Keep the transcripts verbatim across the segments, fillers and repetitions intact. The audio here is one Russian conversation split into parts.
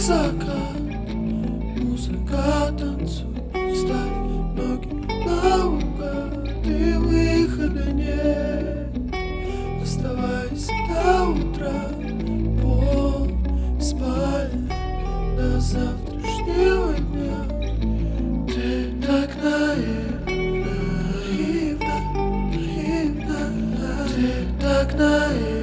закат, музыка танцуй, ставь ноги наугад, и выхода нет. Оставайся до утра, пол спальня до завтрашнего дня. Ты так наивна, наивна, наивна, ты так наивна.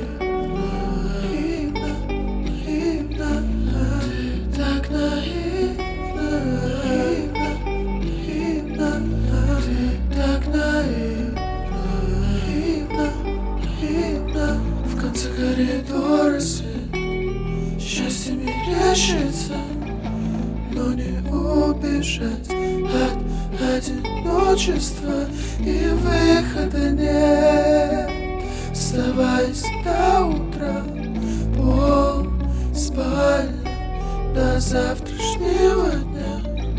Коридоры свет, счастье мерещится, но не убежать от одиночества, и выхода нет. Оставайся до утра, пол спальня до завтрашнего дня.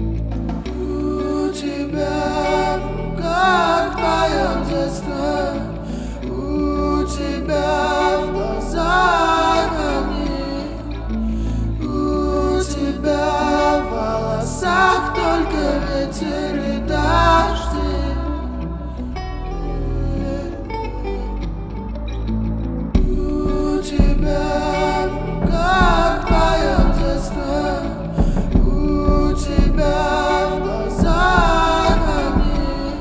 У тебя в руках твое детство, у тебя только ветер и дожди. У тебя в руках твое детство, у тебя в глазах огни,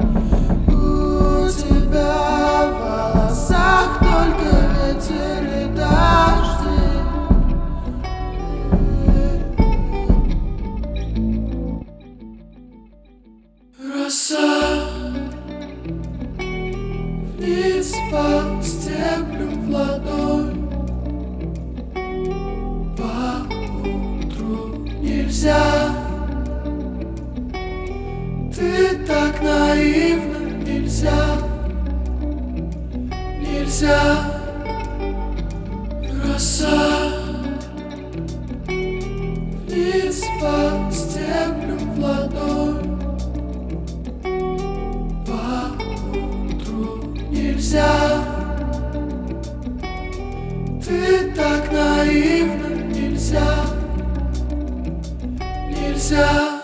у тебя в волосах только ветер и дожди. Роса вниз по стеблю в ладонь, по утру нельзя. Ты так наивна, нельзя, нельзя. Роса вниз по стеблю в ладонь, нельзя. Ты так наивна, нельзя, нельзя.